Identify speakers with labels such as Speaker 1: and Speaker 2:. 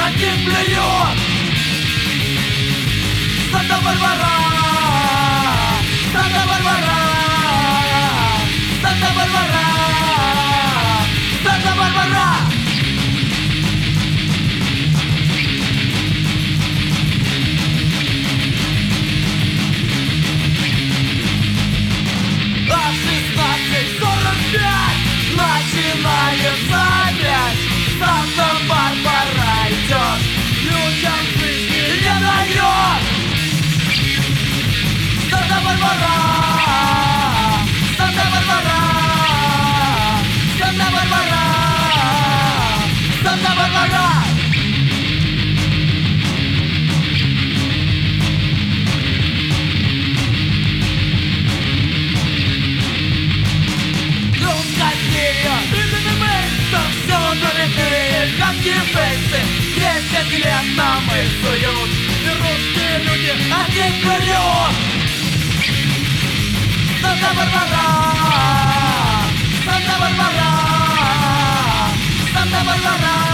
Speaker 1: один плюет. Санта-Барбара, Санта-Барбара, Санта-Барбара, Санта-Барбара. А 16:45 начинается опять. Санта-Барбара идет, людям жизни не дает. Санта-Барбара, Санта-Барбара, Санта-Барбара, Санта-Барбара. Десять лет нам рисуют, и русские люди один вперед. Санта-Барбара, Санта-Барбара, Санта-Барбара.